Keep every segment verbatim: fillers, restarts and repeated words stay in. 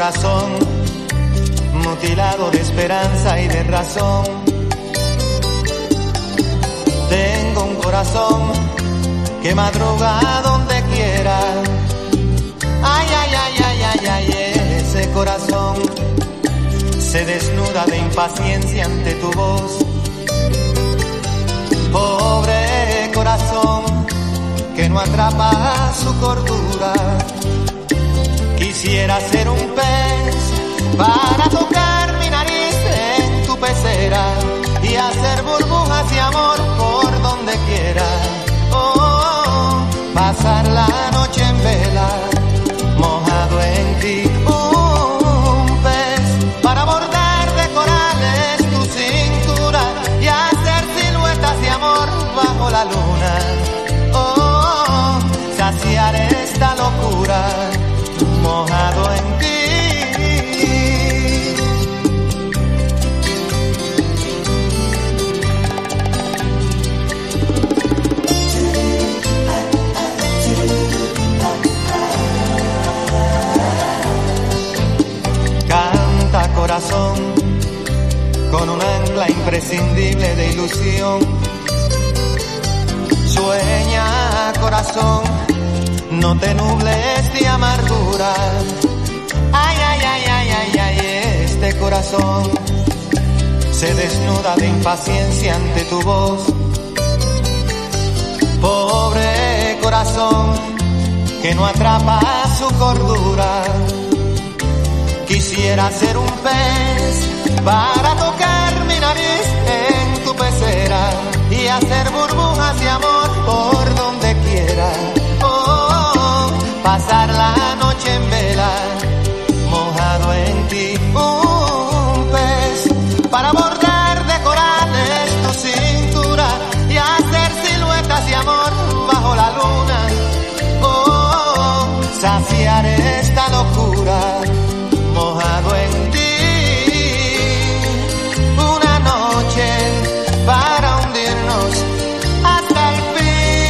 corazón, mutilado de esperanza y de razón. Tengo un corazón que madruga donde quiera. Ay, ay, ay, ay, ay, ay, ese corazón se desnuda de impaciencia ante tu voz. Pobre corazón que no atrapa su cordura. Quisiera ser un pez para tocar mi nariz en tu pecera y hacer burbujas de amor por donde quiera. Oh, oh, pasar la noche en vela, mojado en ti. Un pez para bordar de corales tu cintura y hacer siluetas de amor bajo la luna. Oh, oh, saciar esta locura, mojado en ti. Canta corazón con un ancla imprescindible de ilusión. Sueña corazón, no te nubles de amargura. Ay, ay, ay, ay, ay, ay, este corazón se desnuda de impaciencia ante tu voz. Pobre corazón que no atrapa su cordura. Quisiera ser un pez para tocar mi nariz en tu pecera y hacer burbujas de amor por donde quiera. Pasar la noche en vela, mojado en ti. Un pez para bordar de corales tu cintura y hacer siluetas de amor bajo la luna. Oh, saciar esta locura, mojado en ti. Una noche para hundirnos hasta el fin.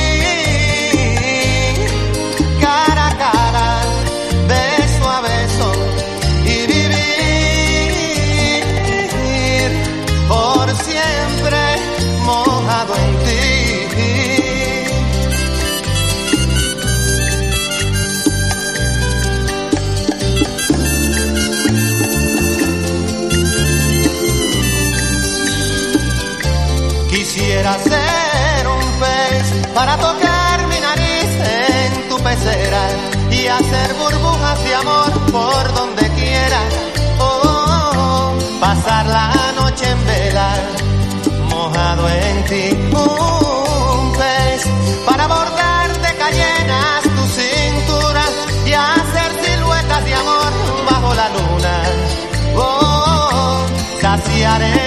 Mojado en ti. Quisiera ser un pez para tocar mi nariz en tu pecera y hacer burbujas de amor por donde quiera. Oh, oh, oh, pasar la noche en vela, mojado en ti. Un pez para bordar de cayenas tu cintura y hacer siluetas de amor bajo la luna. Oh, saciaré